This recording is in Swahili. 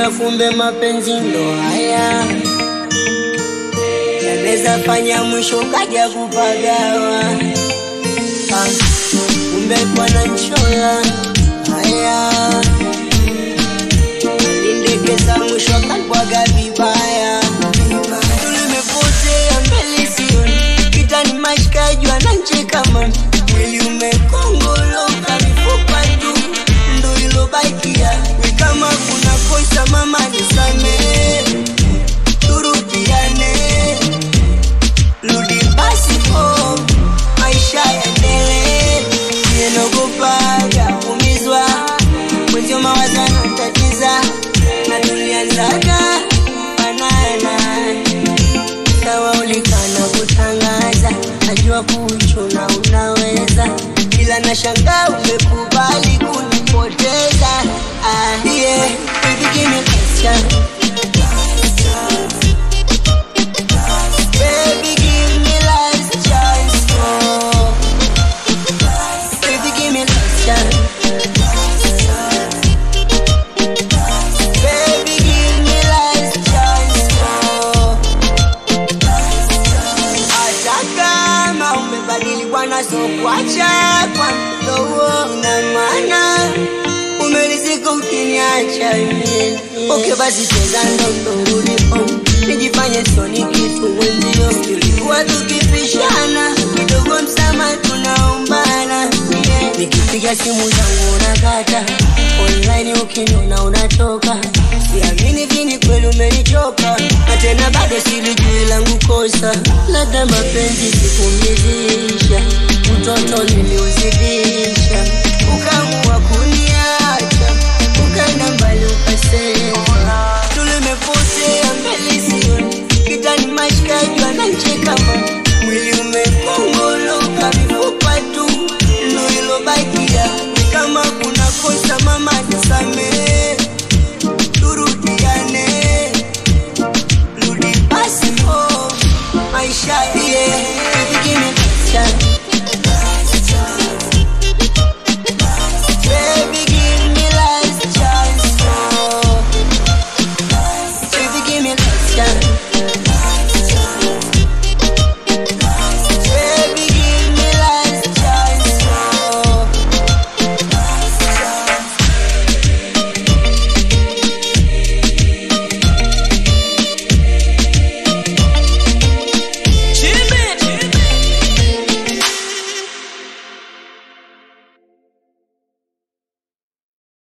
ila fumbe mapenzi ndo haya yanaweza fanya mwisho kaja kupagawa. Kumbe kwa nanchola haya alindekeza mwisho kalibwaga vibaya. Tulimepotea mbele sioni kitani mashikaji wanancheka man. Mwili umekongoloka mifupa tu ndo ilobakia. Kama kuna kosa mama nisamehe, turudiane, rudi basi po maisha yaendelee. Nienogopaga umizwa mwenzio mawazano mtatiza na tulianzaga banana. Sawa ulikana kutangaza najua kuchuna unaweza ila nashangaa umekubali kunipoteza. Yeah, baby give me last chance. Baby give me last chance. Oh, baby give me last chance. Baby give me last chance. Oh, hata kama umebadili bwana so kuacha kwa mdogo na maana umelizika ukiniacha mimi. Okay basi cheza ndo ulipo nijifanye sioni kitu mwenzio. Tulikuwa tukipishana kidogo msama tunaombana. Nikipiga simu zangu unakata online ukiniona unatoka. Siamini vini kweli umenichoka na tena bado silijui langu kosa. Labda mapenzi sikumizisha utoto niliuzidisha ukaamua kuniacha ukaenda mbali ukasema. Tulimepotea mbele sioni kitani mashikaji wanancheka man. Mwili umekongoloka